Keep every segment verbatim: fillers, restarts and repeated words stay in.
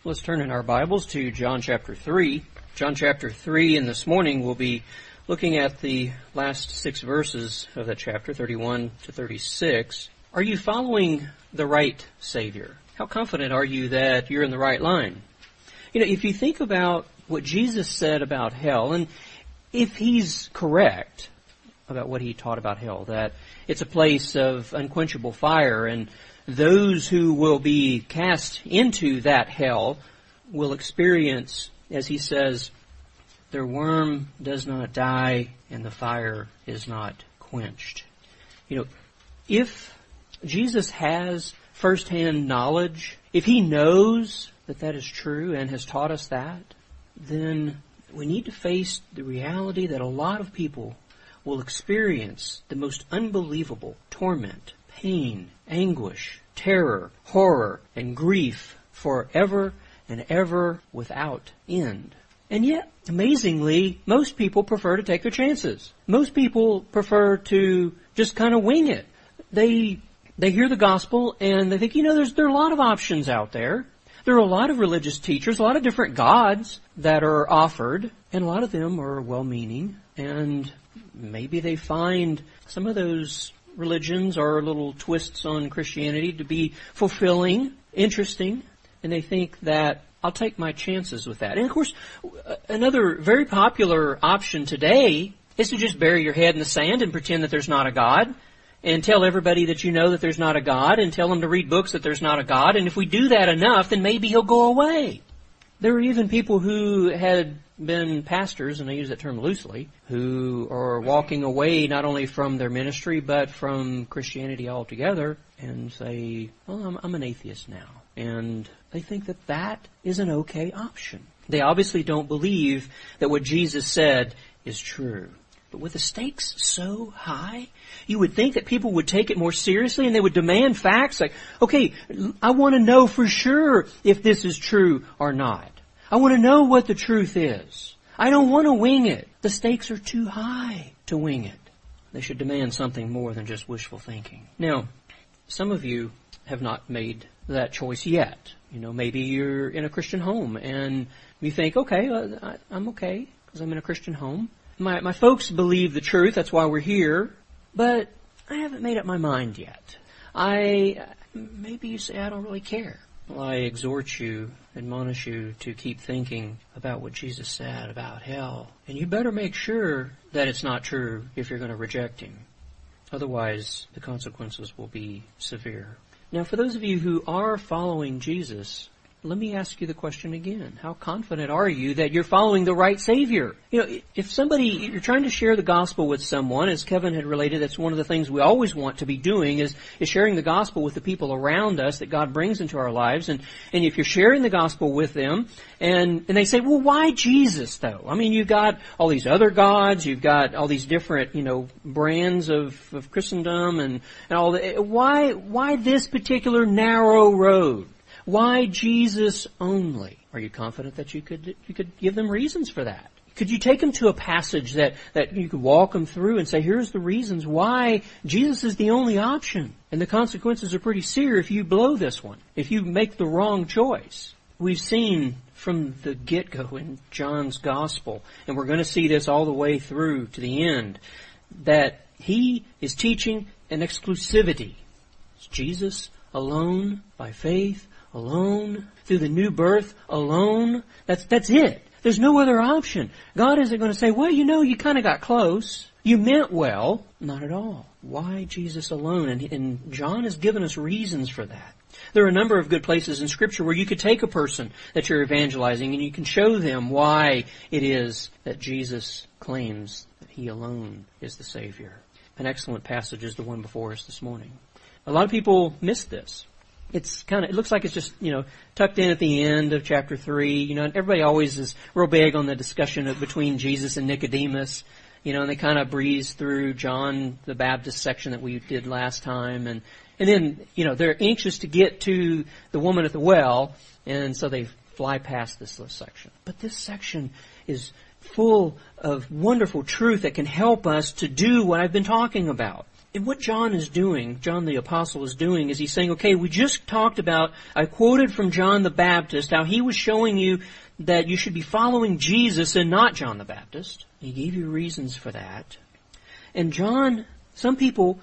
Let's turn in our Bibles to John chapter three. John chapter three, and this morning we'll be looking at the last six verses of that chapter, thirty-one to thirty-six. Are you following the right Savior? How confident are you that you're in the right line? You know, if you think about what Jesus said about hell, and if he's correct about what he taught about hell, that it's a place of unquenchable fire, and those who will be cast into that hell will experience, as he says, their worm does not die and the fire is not quenched. You know, if Jesus has firsthand knowledge, if he knows that that is true and has taught us that, then we need to face the reality that a lot of people will experience the most unbelievable torment, pain, anguish, terror, horror, and grief forever and ever without end. And yet, amazingly, most people prefer to take their chances. Most people prefer to just kind of wing it. They they hear the gospel and they think, you know, there's there are a lot of options out there. There are a lot of religious teachers, a lot of different gods that are offered, and a lot of them are well-meaning, and maybe they find some of those religions or little twists on Christianity to be fulfilling, interesting, and they think that I'll take my chances with that. And of course, another very popular option today is to just bury your head in the sand and pretend that there's not a God, and tell everybody that you know that there's not a God, and tell them to read books that there's not a God, and if we do that enough, then maybe he'll go away. There are even people who had been pastors, and I use that term loosely, who are walking away not only from their ministry, but from Christianity altogether, and say, well, I'm, I'm an atheist now. And they think that that is an okay option. They obviously don't believe that what Jesus said is true. But with the stakes so high, you would think that people would take it more seriously and they would demand facts like, okay, I want to know for sure if this is true or not. I want to know what the truth is. I don't want to wing it. The stakes are too high to wing it. They should demand something more than just wishful thinking. Now, some of you have not made that choice yet. You know, maybe you're in a Christian home and you think, okay, uh, I'm okay because I'm in a Christian home. My, my folks believe the truth. That's why we're here. But I haven't made up my mind yet. I, maybe you say, I don't really care. Well, I exhort you, admonish you to keep thinking about what Jesus said about hell. And you better make sure that it's not true if you're going to reject him. Otherwise, the consequences will be severe. Now, for those of you who are following Jesus, let me ask you the question again. How confident are you that you're following the right Savior? You know, if somebody, you're trying to share the gospel with someone, as Kevin had related, that's one of the things we always want to be doing is, is sharing the gospel with the people around us that God brings into our lives. And, and if you're sharing the gospel with them, and, and they say, well, why Jesus though? I mean, you've got all these other gods, you've got all these different, you know, brands of, of Christendom and, and all that. Why, why this particular narrow road? Why Jesus only? Are you confident that you could you could give them reasons for that? Could you take them to a passage that, that you could walk them through and say, here's the reasons why Jesus is the only option. And the consequences are pretty severe if you blow this one, if you make the wrong choice. We've seen from the get-go in John's Gospel, and we're going to see this all the way through to the end, that he is teaching an exclusivity. It's Jesus alone by faith, alone, through the new birth, alone. That's that's it. There's no other option. God isn't going to say, well, you know, you kind of got close. You meant well. Not at all. Why Jesus alone? And, and John has given us reasons for that. There are a number of good places in Scripture where you could take a person that you're evangelizing and you can show them why it is that Jesus claims that he alone is the Savior. An excellent passage is the one before us this morning. A lot of people miss this. It's kind of, it looks like it's just, you know, tucked in at the end of chapter three. You know, everybody always is real big on the discussion of, between Jesus and Nicodemus. You know, and they kind of breeze through John the Baptist section that we did last time. And, and then, you know, they're anxious to get to the woman at the well. And so they fly past this little section. But this section is full of wonderful truth that can help us to do what I've been talking about. And what John is doing, John the Apostle is doing, is he's saying, okay, we just talked about, I quoted from John the Baptist, how he was showing you that you should be following Jesus and not John the Baptist. He gave you reasons for that. And John, some people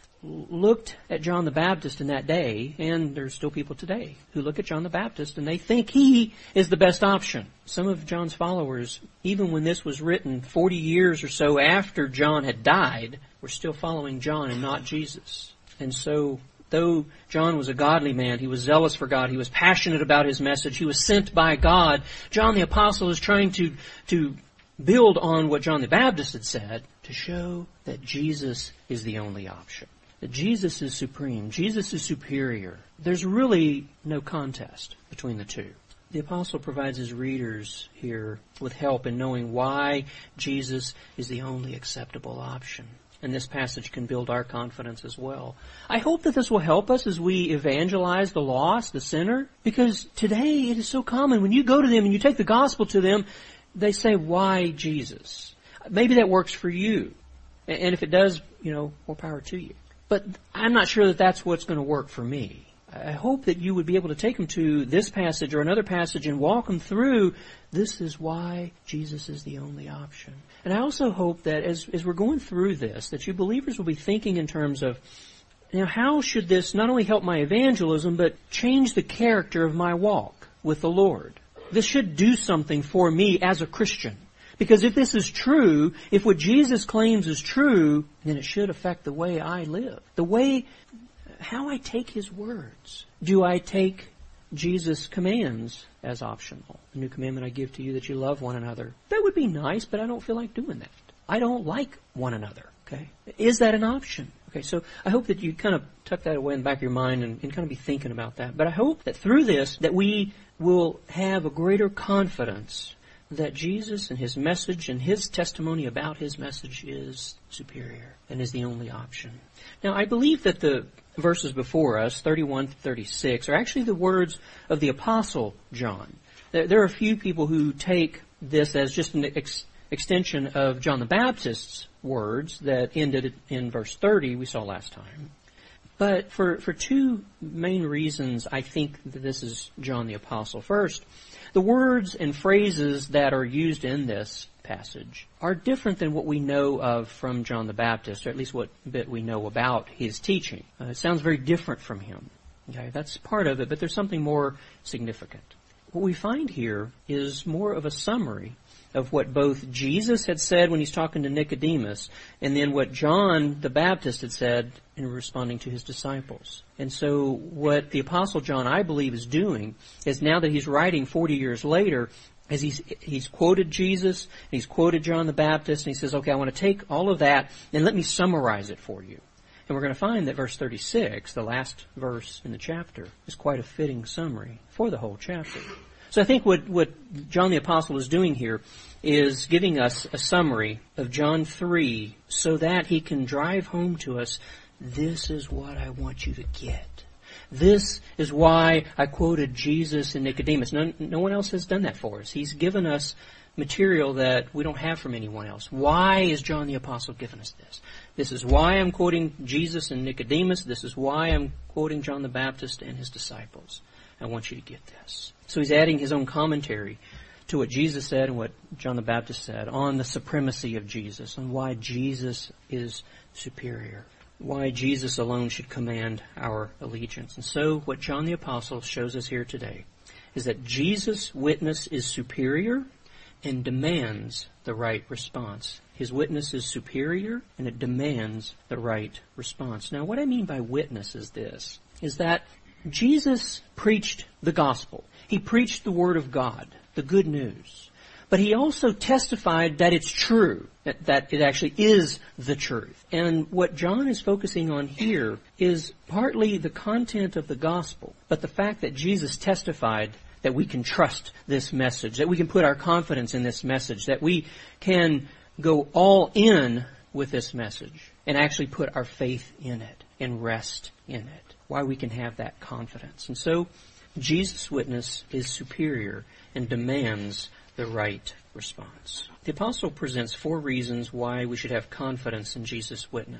looked at John the Baptist in that day, and there's still people today who look at John the Baptist and they think he is the best option. Some of John's followers, even when this was written forty years or so after John had died, were still following John and not Jesus. And so, though John was a godly man, he was zealous for God, he was passionate about his message, he was sent by God, John the Apostle is trying to, to build on what John the Baptist had said to show that Jesus is the only option. That Jesus is supreme. Jesus is superior. There's really no contest between the two. The apostle provides his readers here with help in knowing why Jesus is the only acceptable option. And this passage can build our confidence as well. I hope that this will help us as we evangelize the lost, the sinner, because today it is so common. When you go to them and you take the gospel to them, they say, why Jesus? Maybe that works for you. And if it does, you know, more power to you. But I'm not sure that that's what's going to work for me. I hope that you would be able to take them to this passage or another passage and walk them through, this is why Jesus is the only option. And I also hope that as, as we're going through this, that you believers will be thinking in terms of, you know, how should this not only help my evangelism, but change the character of my walk with the Lord? This should do something for me as a Christian. Because if this is true, if what Jesus claims is true, then it should affect the way I live. The way, how I take His words. Do I take Jesus' commands as optional? A new commandment I give to you that you love one another. That would be nice, but I don't feel like doing that. I don't like one another. Okay? Is that an option? Okay, so I hope that you kind of tuck that away in the back of your mind and, and kind of be thinking about that. But I hope that through this, that we will have a greater confidence that Jesus and His message and His testimony about His message is superior and is the only option. Now, I believe that the verses before us, thirty-one to thirty-six, are actually the words of the Apostle John. There are a few people who take this as just an ex- extension of John the Baptist's words that ended in verse thirty we saw last time. But for, for two main reasons, I think that this is John the Apostle. First, the words and phrases that are used in this passage are different than what we know of from John the Baptist, or at least what bit we know about his teaching. Uh, it sounds very different from him. Okay, that's part of it, but there's something more significant. What we find here is more of a summary of what both Jesus had said when he's talking to Nicodemus, and then what John the Baptist had said in responding to his disciples. And so what the Apostle John, I believe, is doing is now that he's writing forty years later, as he's, he's quoted Jesus, he's quoted John the Baptist, and he says, okay, I want to take all of that and let me summarize it for you. And we're going to find that verse thirty-six, the last verse in the chapter, is quite a fitting summary for the whole chapter. So I think what, what John the Apostle is doing here is giving us a summary of John three so that he can drive home to us, this is what I want you to get. This is why I quoted Jesus and Nicodemus. No, no one else has done that for us. He's given us material that we don't have from anyone else. Why is John the Apostle giving us this? This is why I'm quoting Jesus and Nicodemus. This is why I'm quoting John the Baptist and his disciples. I want you to get this. So he's adding his own commentary to what Jesus said and what John the Baptist said on the supremacy of Jesus, on why Jesus is superior, why Jesus alone should command our allegiance. And so what John the Apostle shows us here today is that Jesus' witness is superior and demands the right response. His witness is superior and it demands the right response. Now, what I mean by witness is this, is that Jesus preached the gospel. He preached the word of God, the good news. But he also testified that it's true, that, that it actually is the truth. And what John is focusing on here is partly the content of the gospel, but the fact that Jesus testified that we can trust this message, that we can put our confidence in this message, that we can go all in with this message and actually put our faith in it and rest in it. Why we can have that confidence. And so Jesus' witness is superior and demands the right response. The apostle presents four reasons why we should have confidence in Jesus' witness.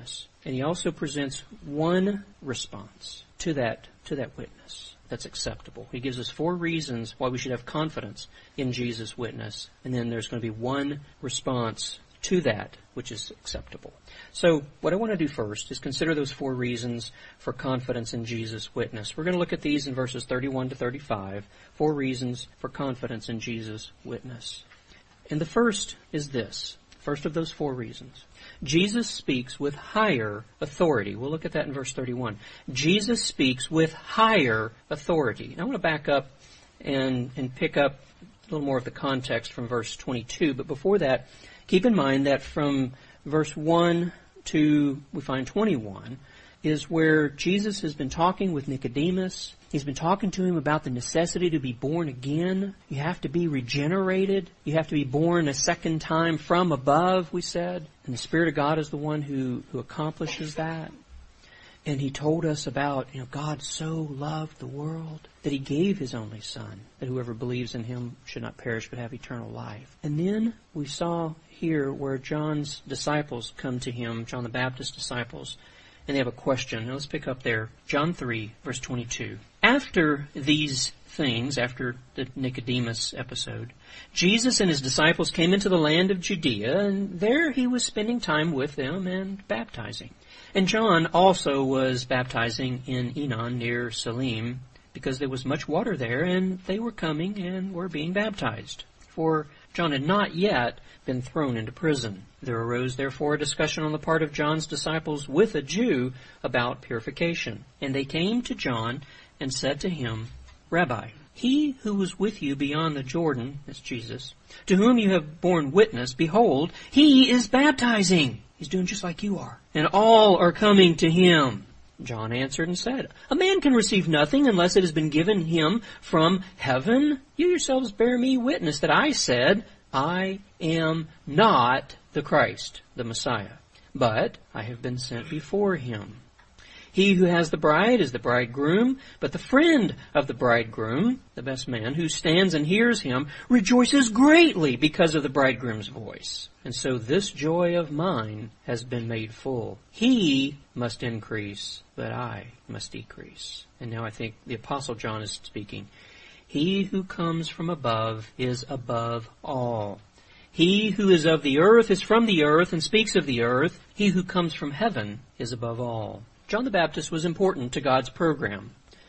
And he also presents one response to that, to that witness that's acceptable. He gives us four reasons why we should have confidence in Jesus' witness. And then there's going to be one response to that which is acceptable. So what I want to do first is consider those four reasons for confidence in Jesus' witness. We're going to look at these in verses thirty-one to thirty-five. Four reasons for confidence in Jesus' witness. And the first is this. First of those four reasons. Jesus speaks with higher authority. We'll look at that in verse thirty-one. Jesus speaks with higher authority. Now I want to back up and, and pick up a little more of the context from verse twenty-two. But before that, keep in mind that from verse one to, we find twenty-one, is where Jesus has been talking with Nicodemus. He's been talking to him about the necessity to be born again. You have to be regenerated. You have to be born a second time from above, we said. And the Spirit of God is the one who, who accomplishes that. And he told us about, you know, God so loved the world that he gave his only Son, that whoever believes in him should not perish but have eternal life. And then we saw here where John's disciples come to him, John the Baptist's disciples, and they have a question. Now let's pick up there. John three, verse twenty-two. After these things, after the Nicodemus episode, Jesus and his disciples came into the land of Judea, and there he was spending time with them and baptizing. And John also was baptizing in Enon near Salim, because there was much water there, and they were coming and were being baptized. For John had not yet been thrown into prison. There arose therefore a discussion on the part of John's disciples with a Jew about purification. And they came to John and said to him, Rabbi, he who was with you beyond the Jordan, that's Jesus, to whom you have borne witness, behold, he is baptizing. He's doing just like you are. And all are coming to him. John answered and said, A man can receive nothing unless it has been given him from heaven. You yourselves bear me witness that I said, I am not the Christ, the Messiah, but I have been sent before him. He who has the bride is the bridegroom, but the friend of the bridegroom, the best man, who stands and hears him, rejoices greatly because of the bridegroom's voice. And so this joy of mine has been made full. He must increase, but I must decrease. And now I think the Apostle John is speaking. He who comes from above is above all. He who is of the earth is from the earth and speaks of the earth. He who comes from heaven is above all. John the Baptist was important to God's program.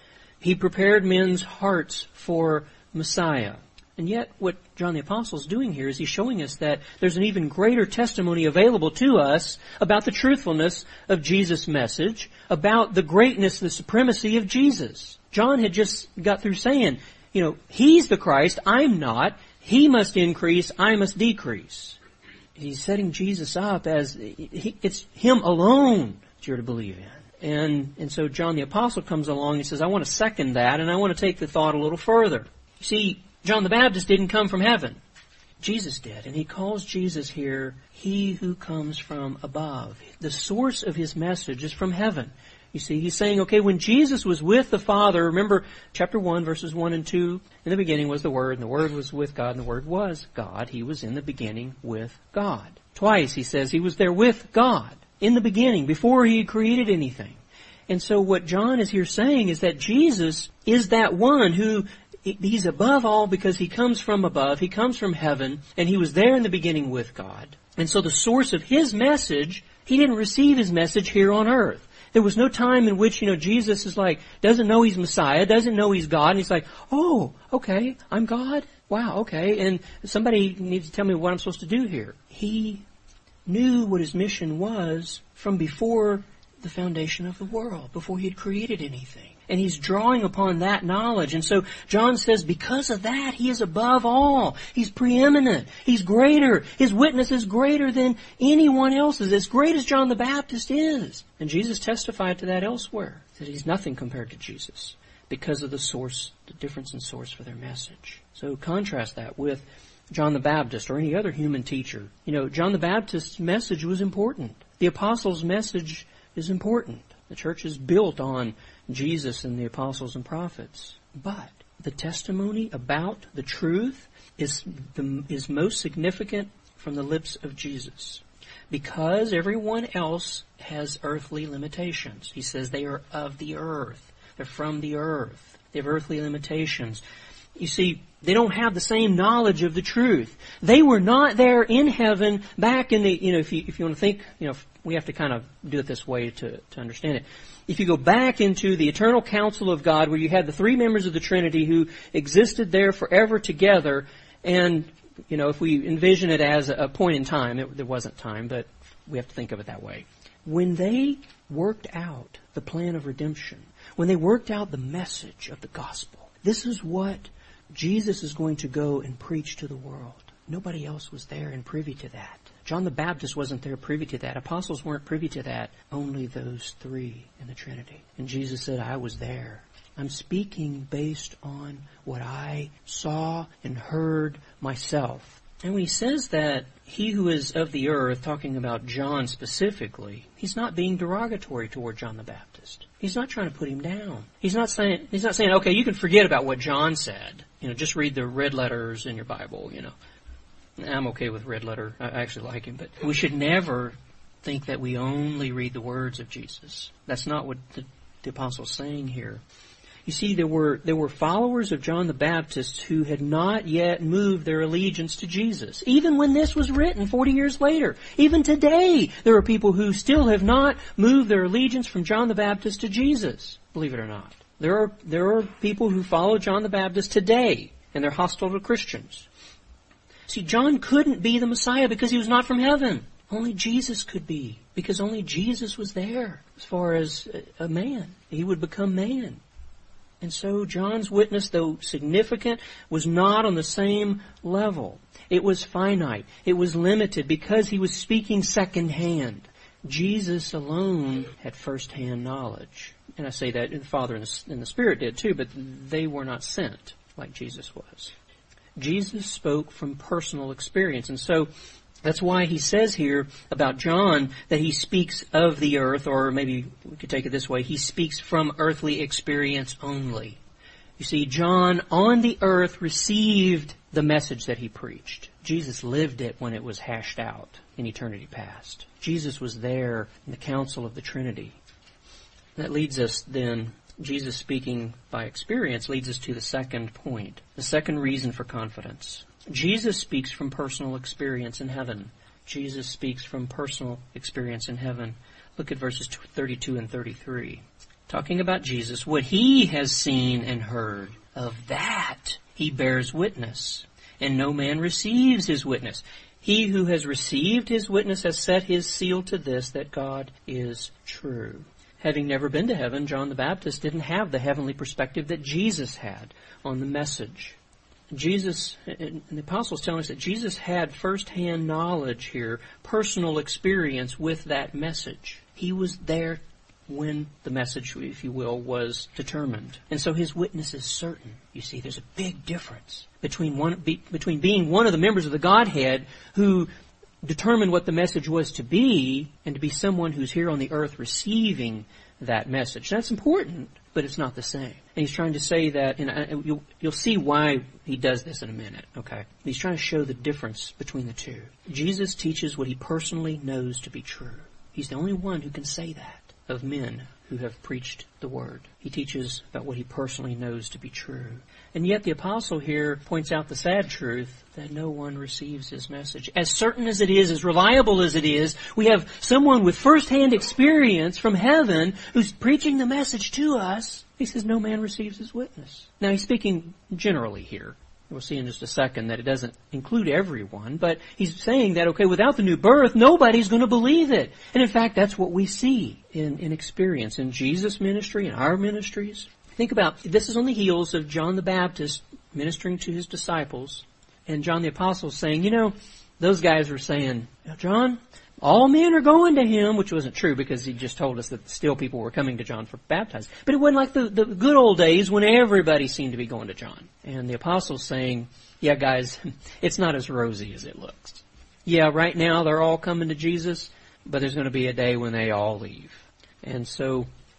He prepared men's hearts for Messiah. And yet what John the Apostle is doing here is he's showing us that there's an even greater testimony available to us about the truthfulness of Jesus' message, about the greatness, the supremacy of Jesus. John had just got through saying, you know, he's the Christ, I'm not. He must increase, I must decrease. He's setting Jesus up as he, it's him alone that you're to believe in. And, and so John the Apostle comes along and says, I want to second that, and I want to take the thought a little further. You see, John the Baptist didn't come from heaven. Jesus did. And he calls Jesus here, he who comes from above. The source of his message is from heaven. You see, he's saying, okay, when Jesus was with the Father, remember chapter one, verses one and two, in the beginning was the Word, and the Word was with God, and the Word was God. He was in the beginning with God. Twice he says he was there with God in the beginning, before he had created anything. And so what John is here saying is that Jesus is that one who, he's above all because he comes from above, he comes from heaven, and he was there in the beginning with God. And so the source of his message, he didn't receive his message here on earth. There was no time in which, you know, Jesus is like, doesn't know he's Messiah, doesn't know he's God, and he's like, oh, okay, I'm God? Wow, okay, and somebody needs to tell me what I'm supposed to do here. He knew what his mission was from before the foundation of the world, before he had created anything. And he's drawing upon that knowledge. And so John says because of that, he is above all. He's preeminent. He's greater. His witness is greater than anyone else's, as great as John the Baptist is. And Jesus testified to that elsewhere, that he's nothing compared to Jesus because of the source, the difference in source for their message. So contrast that with John the Baptist or any other human teacher. You know, John the Baptist's message was important. The apostles' message is important. The church is built on Jesus and the apostles and prophets. But the testimony about the truth is the, is most significant from the lips of Jesus. because everyone else has earthly limitations. He says they are of the earth. They're from the earth. They have earthly limitations. You see, they don't have the same knowledge of the truth. They were not there in heaven back in the, you know, if you, if you want to think, you know, we have to kind of do it this way to, to understand it. If you go back into the eternal counsel of God, where you had the three members of the Trinity who existed there forever together, and, you know, if we envision it as a point in time, it, there wasn't time, but we have to think of it that way. When they worked out the plan of redemption, when they worked out the message of the gospel, this is what Jesus is going to go and preach to the world. Nobody else was there and privy to that. John the Baptist wasn't there privy to that. Apostles weren't privy to that. Only those three in the Trinity. And Jesus said, I was there. I'm speaking based on what I saw and heard myself. And when he says that he who is of the earth, talking about John specifically, he's not being derogatory toward John the Baptist. He's not trying to put him down. He's not saying, he's not saying, okay, you can forget about what John said. You know, just read the red letters in your Bible, you know. I'm okay with red letter. I actually like him. But we should never think that we only read the words of Jesus. That's not what the, the apostle's saying here. You see, there were there were followers of John the Baptist who had not yet moved their allegiance to Jesus. Even when this was written forty years later. Even today, there are people who still have not moved their allegiance from John the Baptist to Jesus. Believe it or not. There are, there are people who follow John the Baptist today, and they're hostile to Christians. See, John couldn't be the Messiah because he was not from heaven. Only Jesus could be, because only Jesus was there as far as a man. He would become man. And so John's witness, though significant, was not on the same level. It was finite. It was limited because he was speaking secondhand. Jesus alone had first-hand knowledge. And I say that the Father and the, and the Spirit did too, but they were not sent like Jesus was. Jesus spoke from personal experience. And so that's why he says here about John that he speaks of the earth, or maybe we could take it this way, he speaks from earthly experience only. You see, John on the earth received the message that he preached. Jesus lived it when it was hashed out in eternity past. Jesus was there in the council of the Trinity. That leads us then, Jesus speaking by experience leads us to the second point, the second reason for confidence. Jesus speaks from personal experience in heaven. Jesus speaks from personal experience in heaven. Look at verses thirty-two and thirty-three. Talking about Jesus, what he has seen and heard, of that he bears witness, and no man receives his witness. He who has received his witness has set his seal to this, that God is true. Having never been to heaven, John the Baptist didn't have the heavenly perspective that Jesus had on the message. Jesus, and the apostles telling us that Jesus had first-hand knowledge here, personal experience with that message. He was there when the message, if you will, was determined. And so his witness is certain. You see, there's a big difference between one, be, between being one of the members of the Godhead who determined what the message was to be, and to be someone who's here on the earth receiving that message. That's important, but it's not the same. And he's trying to say that, and you'll, you'll see why he does this in a minute, okay? He's trying to show the difference between the two. Jesus teaches what he personally knows to be true. He's the only one who can say that of men who have preached the word. He teaches about what he personally knows to be true. And yet the apostle here points out the sad truth that no one receives his message. As certain as it is, as reliable as it is, we have someone with first-hand experience from heaven who's preaching the message to us. He says no man receives his witness. Now he's speaking generally here. We'll see in just a second that it doesn't include everyone, but he's saying that, okay, without the new birth, nobody's going to believe it. And in fact, that's what we see in, in experience in Jesus' ministry, in our ministries. Think about, this is on the heels of John the Baptist ministering to his disciples, and John the Apostle saying, you know, those guys were saying, John, all men are going to him, which wasn't true because he just told us that still people were coming to John for baptized. But it wasn't like the, the good old days when everybody seemed to be going to John. And the apostles saying, yeah, guys, it's not as rosy as it looks. Yeah, right now they're all coming to Jesus, but there's going to be a day when they all leave. And so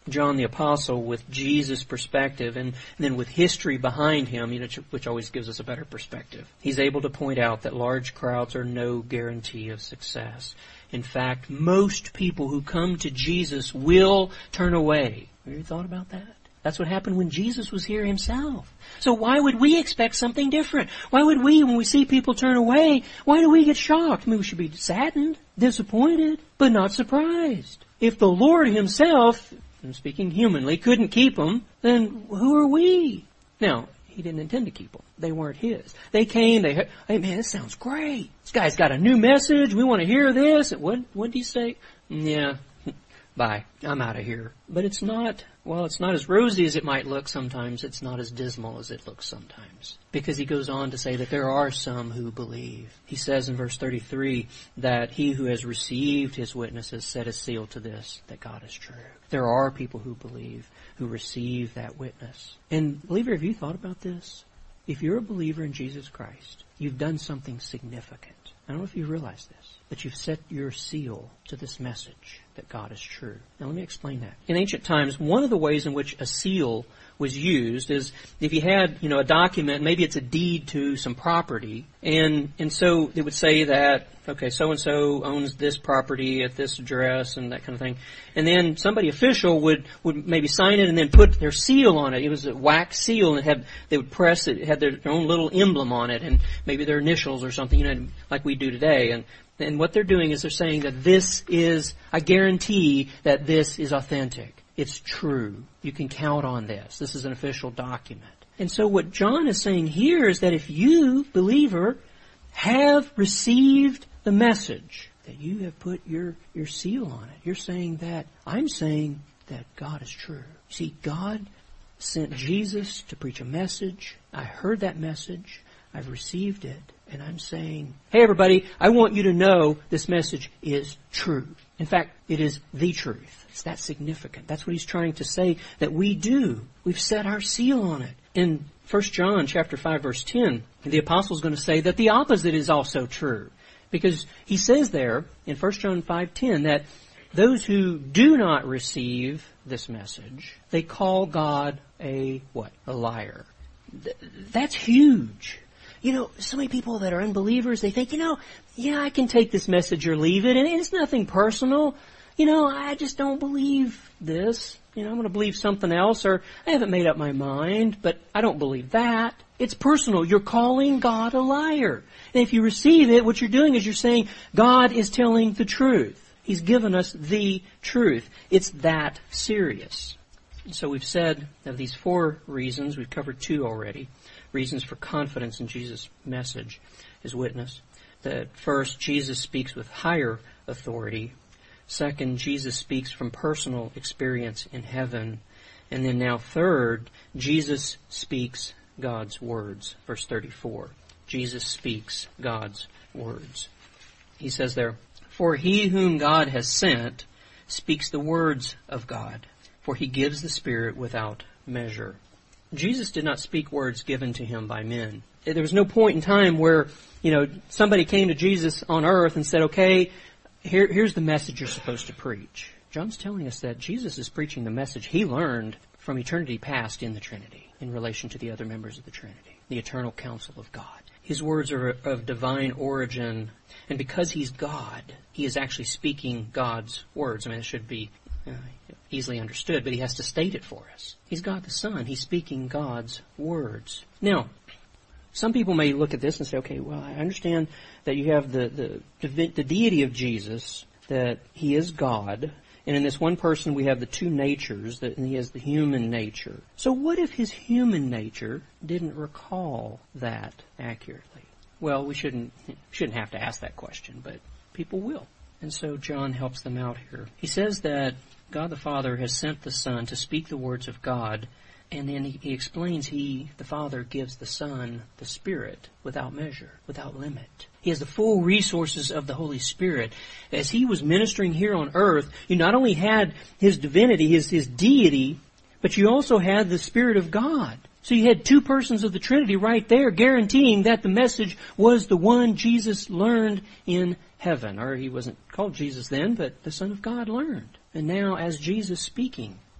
John the Apostle with Jesus' perspective and then with history behind him, you know, which always gives us a better perspective. He's able to point out that large crowds are no guarantee of success. In fact, most people who come to Jesus will turn away. Have you thought about that? That's what happened when Jesus was here himself. So why would we expect something different? Why would we, when we see people turn away, why do we get shocked? I mean, we should be saddened, disappointed, but not surprised. If the Lord himself, I'm speaking humanly, couldn't keep them, then who are we? Now, he didn't intend to keep them. They weren't his. They came, they heard, hey man, this sounds great. This guy's got a new message. We want to hear this. What, what did he say? Yeah, bye. I'm out of here. But it's not, well, it's not as rosy as it might look sometimes. It's not as dismal as it looks sometimes. Because he goes on to say that there are some who believe. He says in verse thirty-three that he who has received his witnesses set a seal to this, that God is true. There are people who believe, who receive that witness. And believer, have you thought about this? If you're a believer in Jesus Christ, you've done something significant. I don't know if you realize this, but you've set your seal to this message that God is true. Now let me explain that. In ancient times, one of the ways in which a seal was used is if you had, you know, a document, maybe it's a deed to some property, and and so it would say that, okay, so-and-so owns this property at this address and that kind of thing. And then somebody official would, would maybe sign it and then put their seal on it. It was a wax seal, and it had, they would press it, it had their own little emblem on it, and maybe their initials or something, you know, like we do today. And And what they're doing is they're saying that this is, I guarantee that this is authentic. It's true. You can count on this. This is an official document. And so what John is saying here is that if you, believer, have received the message, that you have put your, your seal on it, you're saying that, I'm saying that God is true. See, God sent Jesus to preach a message. I heard that message. I've received it. And I'm saying, hey everybody, I want you to know this message is true. In fact, it is the truth. It's that significant. That's what he's trying to say that we do. We've set our seal on it. In First John chapter five verse ten, the apostle is going to say that the opposite is also true. Because he says there in First John five ten that those who do not receive this message, they call God a what? A liar. Th- that's huge. You know, so many people that are unbelievers, they think, you know, yeah, I can take this message or leave it, and it's nothing personal. You know, I just don't believe this. You know, I'm going to believe something else, or I haven't made up my mind, but I don't believe that. It's personal. You're calling God a liar. And if you receive it, what you're doing is you're saying God is telling the truth. He's given us the truth. It's that serious. And so we've said of these four reasons, we've covered two already. Reasons for confidence in Jesus' message, his witness. That first, Jesus speaks with higher authority. Second, Jesus speaks from personal experience in heaven. And then now third, Jesus speaks God's words. Verse thirty-four. Jesus speaks God's words. He says there, for he whom God has sent speaks the words of God, for he gives the Spirit without measure. Jesus did not speak words given to him by men. There was no point in time where, you know, somebody came to Jesus on earth and said, okay, here, here's the message you're supposed to preach. John's telling us that Jesus is preaching the message he learned from eternity past in the Trinity, in relation to the other members of the Trinity, the eternal counsel of God. His words are of divine origin, and because he's God, he is actually speaking God's words. I mean, it should be uh, easily understood, but he has to state it for us. He's God the Son. He's speaking God's words. Now, some people may look at this and say, okay, well, I understand that you have the, the, the deity of Jesus, that he is God, and in this one person we have the two natures, that he has the human nature. So what if his human nature didn't recall that accurately? Well, we shouldn't, shouldn't have to ask that question, but people will. And so John helps them out here. He says that God the Father has sent the Son to speak the words of God, and then he, he explains he, the Father, gives the Son the Spirit without measure, without limit. He has the full resources of the Holy Spirit. As he was ministering here on earth, you not only had his divinity, his, his deity, but you also had the Spirit of God. So you had two persons of the Trinity right there guaranteeing that the message was the one Jesus learned in heaven. Or he wasn't called Jesus then, but the Son of God learned. And now as Jesus speaking,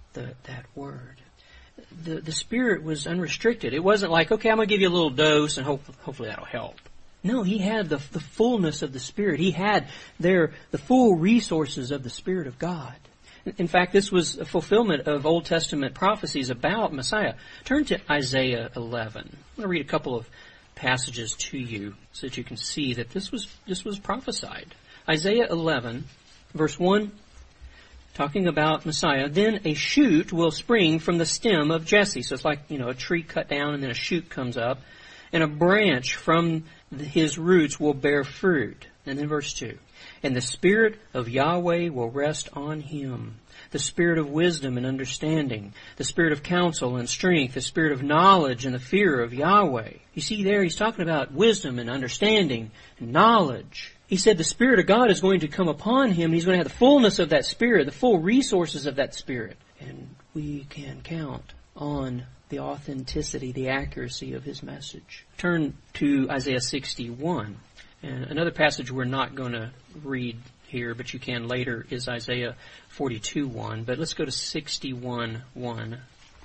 the, that word. The, the Spirit was unrestricted. It wasn't like, okay, I'm going to give you a little dose and hope, hopefully that'll help. No, he had the, the fullness of the Spirit. He had there the full resources of the Spirit of God. In fact, this was a fulfillment of Old Testament prophecies about Messiah. Turn to Isaiah eleven. I'm going to read a couple of passages to you so that you can see that this was this was prophesied. Isaiah eleven, verse one, talking about Messiah. Then a shoot will spring from the stem of Jesse. So it's like, you know, a tree cut down and then a shoot comes up. And a branch from his roots will bear fruit. And then verse two. And the Spirit of Yahweh will rest on him. The Spirit of wisdom and understanding. The Spirit of counsel and strength. The Spirit of knowledge and the fear of Yahweh. You see there, he's talking about wisdom and understanding and knowledge. He said the Spirit of God is going to come upon him. And he's going to have the fullness of that Spirit, the full resources of that Spirit. And we can count on the authenticity, the accuracy of his message. Turn to Isaiah sixty-one. And another passage we're not going to read here, but you can later, is Isaiah forty-two one. But let's go to sixty-one one.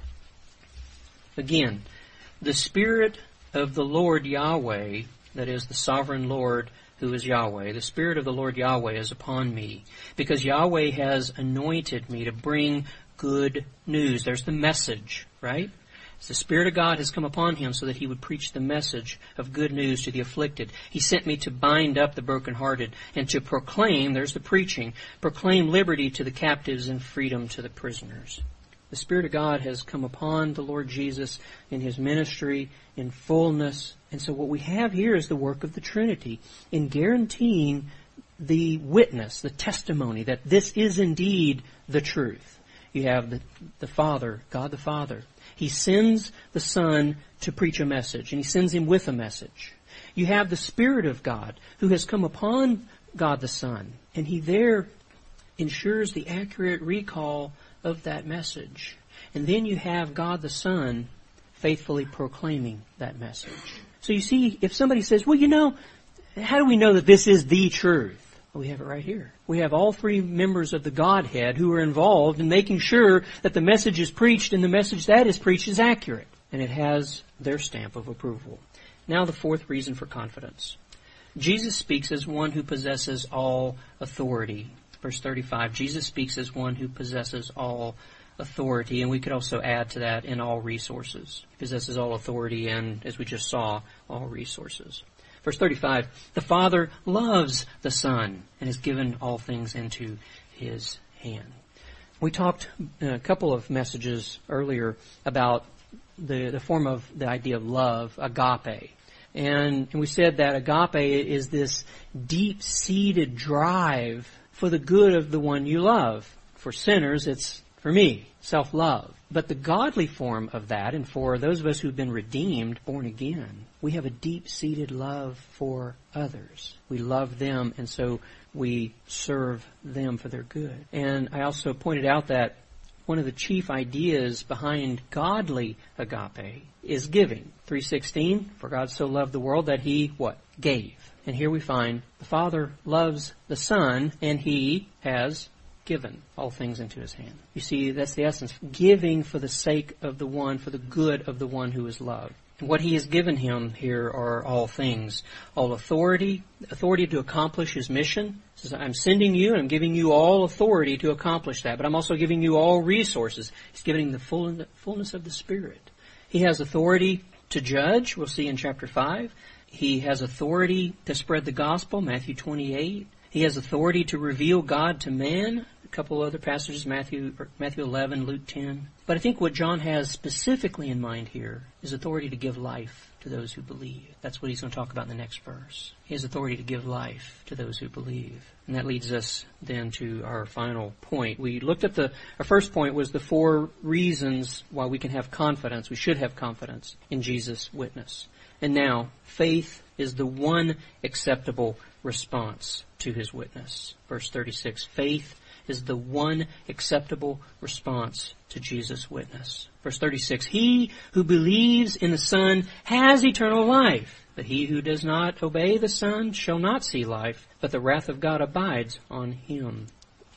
Again, the Spirit of the Lord Yahweh, that is the sovereign Lord who is Yahweh, the Spirit of the Lord Yahweh is upon me, because Yahweh has anointed me to bring good news. There's the message, right? The Spirit of God has come upon him so that he would preach the message of good news to the afflicted. He sent me to bind up the brokenhearted and to proclaim, there's the preaching, proclaim liberty to the captives and freedom to the prisoners. The Spirit of God has come upon the Lord Jesus in his ministry in fullness. And so what we have here is the work of the Trinity in guaranteeing the witness, the testimony that this is indeed the truth. You have the, the Father, God the Father. He sends the Son to preach a message, and he sends him with a message. You have the Spirit of God who has come upon God the Son, and he there ensures the accurate recall of that message. And then you have God the Son faithfully proclaiming that message. So you see, if somebody says, well, you know, how do we know that this is the truth? Well, we have it right here. We have all three members of the Godhead who are involved in making sure that the message is preached and the message that is preached is accurate. And it has their stamp of approval. Now the fourth reason for confidence. Jesus speaks as one who possesses all authority. Verse thirty-five, Jesus speaks as one who possesses all authority. And we could also add to that, in all resources. He possesses all authority and, as we just saw, all resources. Verse thirty-five, the Father loves the Son and has given all things into his hand. We talked in a couple of messages earlier about the, the form of the idea of love, agape. And, and we said that agape is this deep-seated drive for the good of the one you love. For sinners, it's, for me, self-love. But the godly form of that, and for those of us who've been redeemed, born again, we have a deep-seated love for others. We love them, and so we serve them for their good. And I also pointed out that one of the chief ideas behind godly agape is giving. three sixteen, for God so loved the world that he, what? Gave. And here we find the Father loves the Son, and he has given all things into his hand. You see, that's the essence. Giving for the sake of the one, for the good of the one who is loved. And what he has given him here are all things. All authority, authority to accomplish his mission. He says, I'm sending you and I'm giving you all authority to accomplish that, but I'm also giving you all resources. He's giving the full, fullness of the Spirit. He has authority to judge, we'll see in chapter five. He has authority to spread the gospel, Matthew twenty-eight. He has authority to reveal God to man. A couple other passages, Matthew Matthew eleven, Luke ten. But I think what John has specifically in mind here is authority to give life to those who believe. That's what he's going to talk about in the next verse. He has authority to give life to those who believe. And that leads us then to our final point. We looked at the, our first point was the four reasons why we can have confidence, we should have confidence in Jesus' witness. And now, faith is the one acceptable response to his witness. Verse thirty-six, faith is the one acceptable response to Jesus' witness. Verse thirty-six, he who believes in the Son has eternal life, but he who does not obey the Son shall not see life, but the wrath of God abides on him.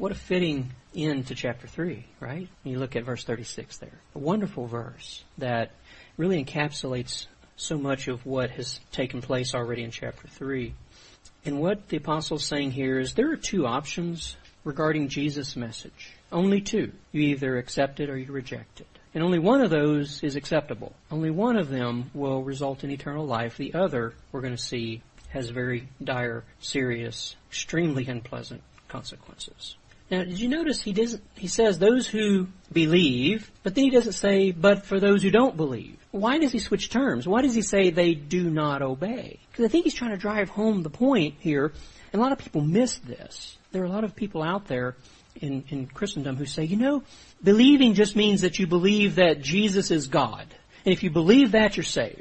What a fitting end to chapter three, right? You look at verse thirty-six there. A wonderful verse that really encapsulates so much of what has taken place already in chapter three. And what the apostle is saying here is there are two options regarding Jesus' message. Only two. You either accept it or you reject it. And only one of those is acceptable. Only one of them will result in eternal life. The other, we're going to see, has very dire, serious, extremely unpleasant consequences. Now, did you notice he doesn't? He says those who believe, but then he doesn't say, but for those who don't believe. Why does he switch terms? Why does he say they do not obey? Because I think he's trying to drive home the point here, and a lot of people miss this. There are a lot of people out there in, in Christendom who say, you know, believing just means that you believe that Jesus is God. And if you believe that, you're saved.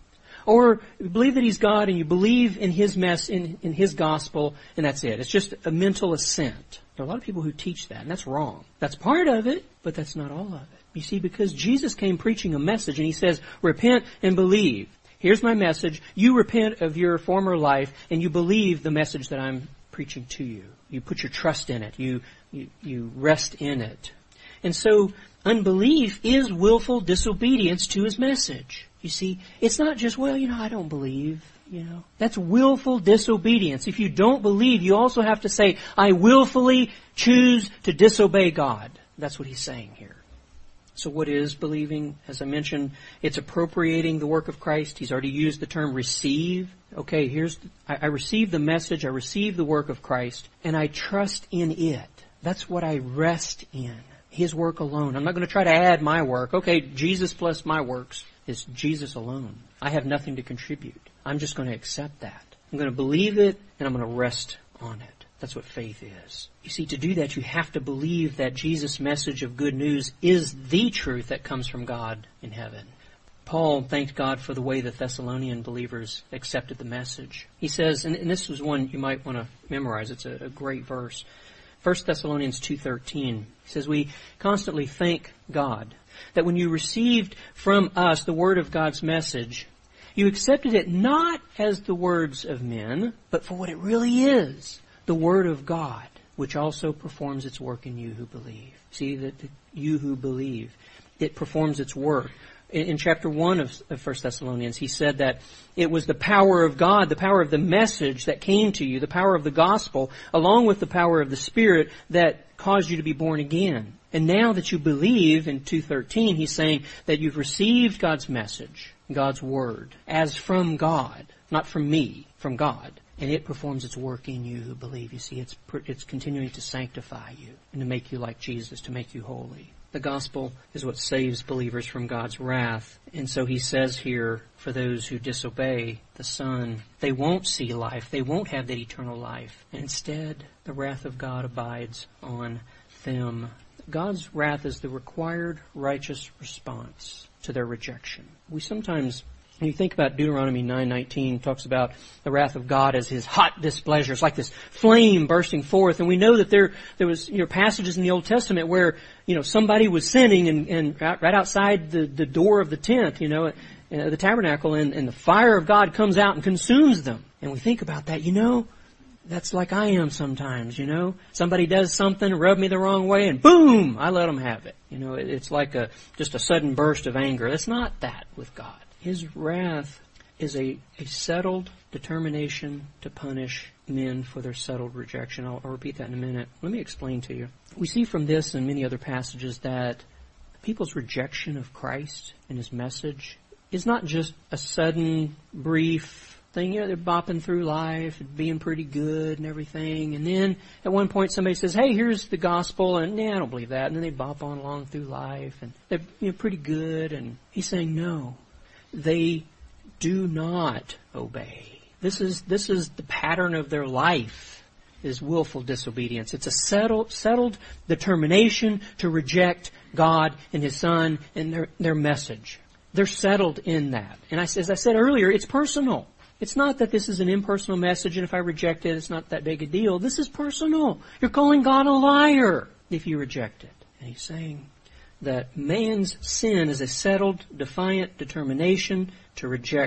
Or you believe that He's God and you believe in His mess, in, in His gospel, and that's it. It's just a mental assent. There are a lot of people who teach that, and that's wrong. That's part of it, but that's not all of it. You see, because Jesus came preaching a message, and He says, repent and believe. Here's my message. You repent of your former life, and you believe the message that I'm preaching to you. You put your trust in it. You, you, you rest in it. And so, unbelief is willful disobedience to His message. You see, it's not just, well, you know, I don't believe, you know. That's willful disobedience. If you don't believe, you also have to say, I willfully choose to disobey God. That's what he's saying here. So what is believing? As I mentioned, it's appropriating the work of Christ. He's already used the term receive. Okay, here's, I, I receive the message, I receive the work of Christ, and I trust in it. That's what I rest in. His work alone. I'm not going to try to add my work. Okay, Jesus plus my works. It's Jesus alone. I have nothing to contribute. I'm just going to accept that. I'm going to believe it, and I'm going to rest on it. That's what faith is. You see, to do that, you have to believe that Jesus' message of good news is the truth that comes from God in heaven. Paul thanked God for the way the Thessalonian believers accepted the message. He says, and, and this was one you might want to memorize. It's a, a great verse. First Thessalonians two thirteen. He says, we constantly thank God that when you received from us the word of God's message, you accepted it not as the words of men, but for what it really is, the word of God, which also performs its work in you who believe. See, that you who believe, it performs its work. In, in chapter one of, of First Thessalonians, he said that it was the power of God, the power of the message that came to you, the power of the gospel, along with the power of the Spirit that caused you to be born again. And now that you believe, in two thirteen, he's saying that you've received God's message, God's word, as from God, not from me, from God. And it performs its work in you who believe. You see, it's it's continuing to sanctify you and to make you like Jesus, to make you holy. The gospel is what saves believers from God's wrath. And so he says here, for those who disobey the Son, they won't see life. They won't have that eternal life. And instead, the wrath of God abides on them. God's wrath is the required righteous response to their rejection. We sometimes, when you think about Deuteronomy nine nineteen, talks about the wrath of God as His hot displeasure. It's like this flame bursting forth. And we know that there there was you know passages in the Old Testament where you know somebody was sinning and, and right outside the, the door of the tent, you know, uh, the tabernacle, and, and the fire of God comes out and consumes them. And we think about that, you know. That's like I am sometimes, you know. Somebody does something, rub me the wrong way, and boom, I let them have it. You know, it's like a just a sudden burst of anger. It's not that with God. His wrath is a, a settled determination to punish men for their settled rejection. I'll, I'll repeat that in a minute. Let me explain to you. We see from this and many other passages that people's rejection of Christ and His message is not just a sudden, brief thing. You know, they're bopping through life, being pretty good and everything. And then at one point somebody says, hey, here's the gospel. And yeah, I don't believe that. And then they bop on along through life. And they're you know, pretty good. And he's saying, no, they do not obey. This is, this is the pattern of their life, is willful disobedience. It's a settled, settled determination to reject God and His Son and their, their message. They're settled in that. And I, as I said earlier, it's personal. It's not that this is an impersonal message, and if I reject it, it's not that big a deal. This is personal. You're calling God a liar if you reject it. And he's saying that man's sin is a settled, defiant determination to reject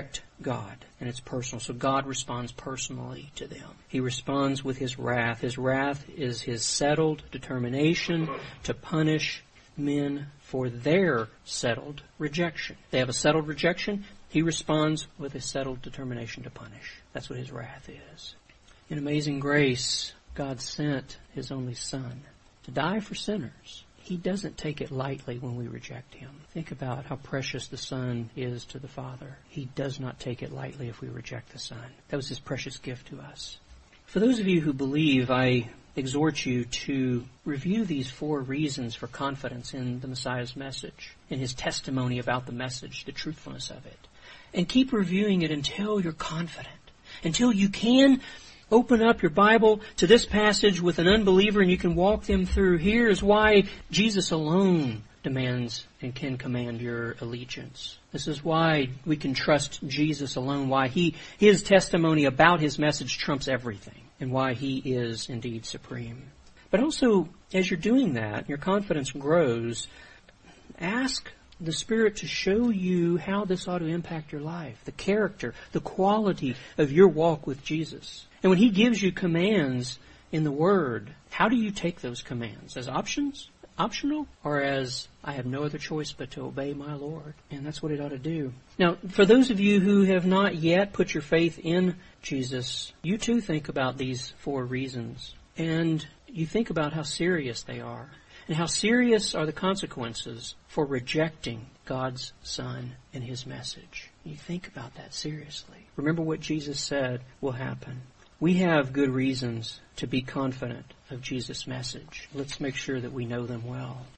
God, and it's personal. So God responds personally to them. He responds with His wrath. His wrath is His settled determination to punish men for their settled rejection. They have a settled rejection. He responds with a settled determination to punish. That's what His wrath is. In amazing grace, God sent His only Son to die for sinners. He doesn't take it lightly when we reject Him. Think about how precious the Son is to the Father. He does not take it lightly if we reject the Son. That was His precious gift to us. For those of you who believe, I exhort you to review these four reasons for confidence in the Messiah's message, in His testimony about the message, the truthfulness of it. And keep reviewing it until you're confident, until you can open up your Bible to this passage with an unbeliever and you can walk them through. Here's why Jesus alone demands and can command your allegiance. This is why we can trust Jesus alone, why he, His testimony about His message trumps everything, and why He is indeed supreme. But also, as you're doing that, your confidence grows, ask the Spirit to show you how this ought to impact your life, the character, the quality of your walk with Jesus. And when He gives you commands in the Word, how do you take those commands? As options? Optional? Or as, I have no other choice but to obey my Lord? And that's what it ought to do. Now, for those of you who have not yet put your faith in Jesus, you too think about these four reasons. And you think about how serious they are. And how serious are the consequences for rejecting God's Son and His message. You think about that seriously. Remember what Jesus said will happen. We have good reasons to be confident of Jesus' message. Let's make sure that we know them well.